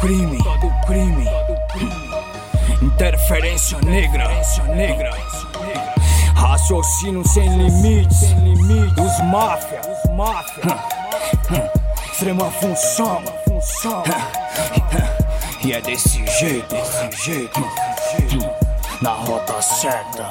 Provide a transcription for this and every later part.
crime. Interferência negra. Raciocínio sem limites. Os máfia. Extrema função. E é desse jeito. Na rota certa.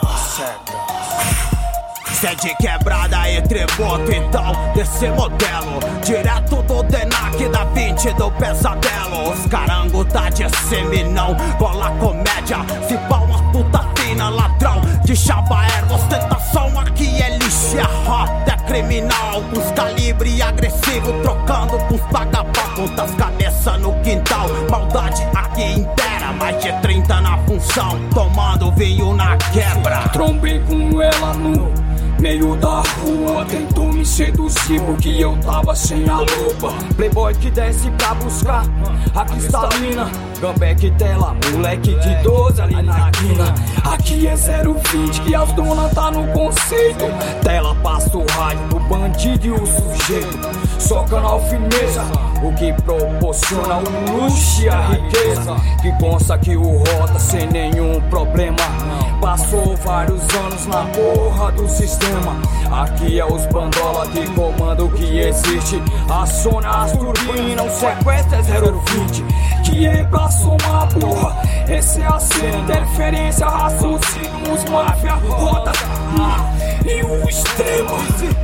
Cê é de quebrada e tributo, então desse modelo direto do DENAC da 20 do pesadelo. Os carango tá de seminão, bola comédia, se pau uma puta fina, ladrão de chava erva, ostentação aqui é lixo, a rota é criminal. Os calibre agressivo trocando com os vagabundos, quantas cabeças no quintal, maldade aqui inteira, mais de 30 na função, tomando vinho na quebra. Trombei com ela no meio da rua, tentou me seduzir porque eu tava sem a lupa. Playboy que desce pra buscar a cristalina, Gambeck dela, moleque de 12 ali na quina. Aqui é 020 que as donas tá no conceito. Tela passa o rádio pro bandido e o sujeito. Só canal firmeza, o que proporciona o luxo e a riqueza. Que consta que o rota sem nenhum problema passou vários anos na porra do sistema. Aqui é os bandola de comando que existe. Aciona as turbinas, o sequestro é 020 que embraçou uma porra. Essa é a cena, interferência, raciocínio, os máfia, rotas e o extremo.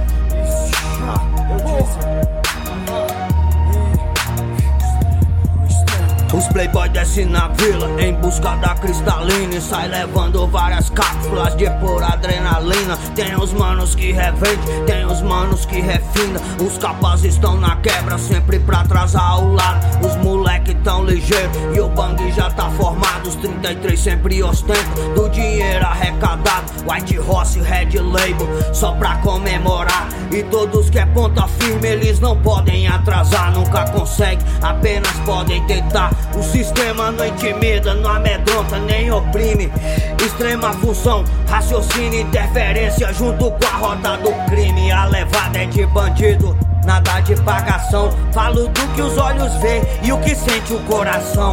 Os playboy descem na vila em busca da cristalina e sai levando várias cápsulas de pura adrenalina. Tem os manos que revende, tem os manos que refina. Os capazes estão na quebra sempre pra atrasar o lado. Os moleque tão ligeiro e o bang já tá formado. Os 33 sempre ostentam do dinheiro arrecadado. White Horse, Red Label, só pra comemorar. E todos que é ponta firme, eles não podem atrasar. Nunca conseguem, apenas podem tentar. O sistema não intimida, não amedronta, nem oprime. Extrema função, raciocínio, interferência junto com a rota do crime. A levada é de bandido, nada de pagação. Falo do que os olhos veem e o que sente o coração.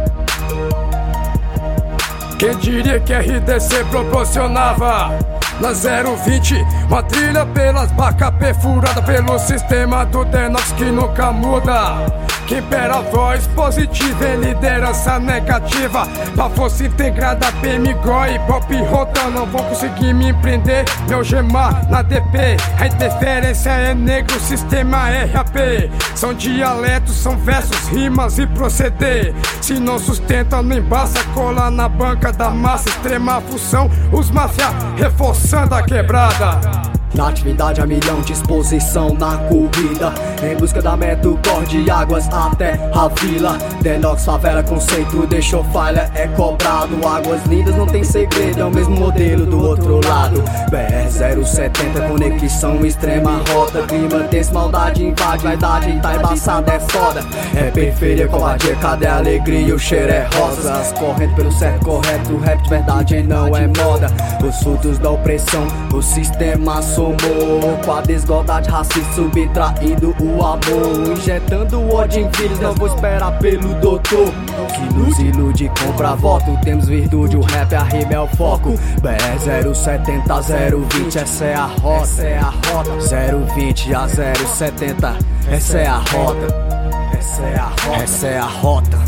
Quem diria que RDC proporcionava na 020 uma trilha pelas vacas perfurada pelo sistema do Denox que nunca muda. Que impera a voz positiva em liderança negativa. Pra força integrada, PMGO e Pop Rota não vão conseguir me prender. Meu gemar na DP, a interferência é negro, sistema RAP. São dialetos, são versos, rimas e proceder. Se não sustenta, não embaça, cola na banca da massa. Extrema função, os máfia reforçando a quebrada. Na atividade a milhão, disposição na corrida. Em busca da meta, cor de águas até a vila. Denox, favela, conceito, deixou falha, é cobrado. Águas lindas, não tem segredo, é o mesmo modelo do outro lado. BR 070, conexão extrema, rota. Clima tenso, maldade invade, vaidade tá embaçada, é foda. É periferia, covardia, cadê a alegria? O cheiro é rosa. As correntes pelo certo, correto, o rap de verdade não é moda. Os frutos da opressão, o sistema somou. Com a desigualdade racista subtraindo o amor. Injetando ódio em filhos, não vou esperar pelo doutor que nos ilude, compra voto. Temos virtude, o rap, a rima é o foco. BR 070, 020, essa é a rota. 020 a 070, essa é a rota. Essa é a rota.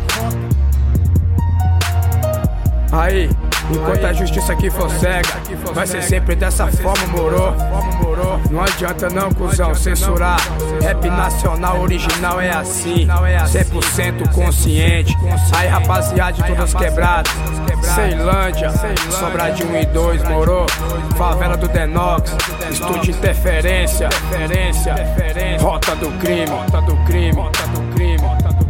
Aí, enquanto a justiça aqui for cega, vai ser sempre dessa forma, moro? Não adianta não, cuzão, censurar. Rap nacional original é assim, 100% consciente. Aí, rapaziada de todas quebradas, Ceilândia, Sobradinho 1 e 2, moro? Favela do Denox, estúdio interferência, rota do crime.